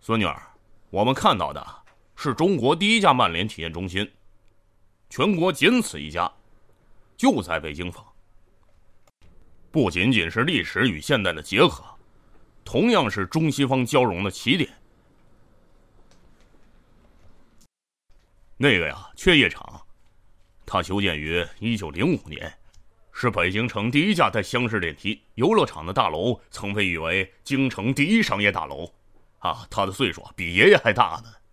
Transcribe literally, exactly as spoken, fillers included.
孙女儿，我们看到的是中国第一家曼联体验中心，全国仅此一家，就在北京坊。不仅仅是历史与现代的结合，同样是中西方交融的起点。那个呀，雀业厂，它修建于一九零五年，是北京城第一家带厢式电梯游乐场的大楼，曾被誉为京城第一商业大楼。啊，它的岁数比爷爷还大呢。